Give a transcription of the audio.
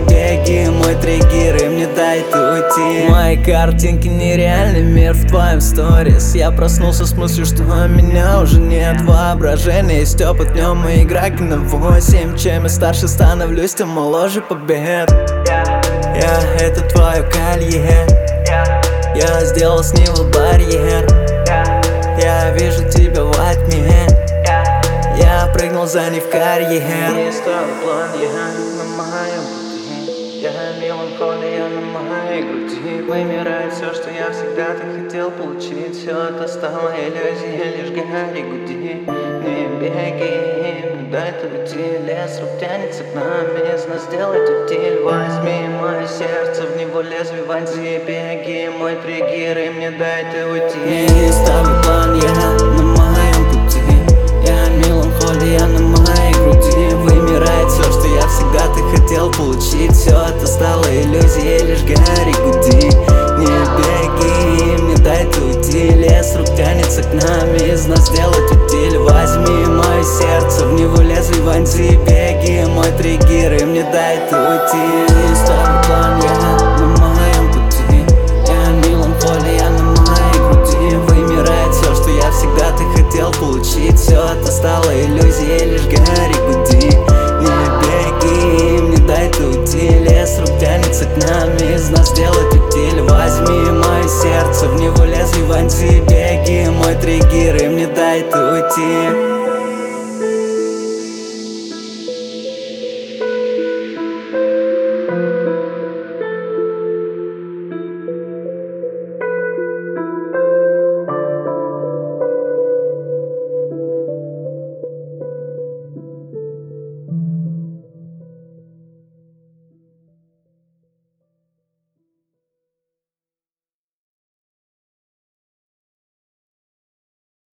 беги, мой триггер, и мне дай ты уйти. Мои картинки нереальный мир в твоем сторис. Я проснулся с мыслью, что меня уже нет. Воображение есть опыт, в нем и игра на 8. Чем я старше становлюсь, тем моложе побед. Я это твое колье, я сделал с него барьер. Я вижу тебя во тьме, я прыгнул за ней в карьер. Не стал план, я на моем пути, я меланхолия на моей груди. Вымирает все, что я всегда-то хотел получить. Все это стало иллюзией, лишь гори гуди. Не беги, не дай ты уйти. Лес рук тянется к нам, из нас сделает утиль. Возьми мое сердце, в него лезвие вонзи. Беги, мой триггер, и мне дай ты уйти. Не ставлю план, я на моем пути, я меланхолия на моей груди. Вымирает все, что я всегда-то хотел получить. Все это стало иллюзией, лишь гори гуди. Не беги, мне дай ты уйти. Лес рук тянется к нам, из нас сделать утиль. Возьми мое сердце, в него лезвие вонзи. Беги, мой триггер, и мне дай ты уйти. Не ставлю план, я на моем пути, я меланхолия на моей груди. Вымирает все, что я всегда-то хотел получить. Все это стало иллюзией, лишь гори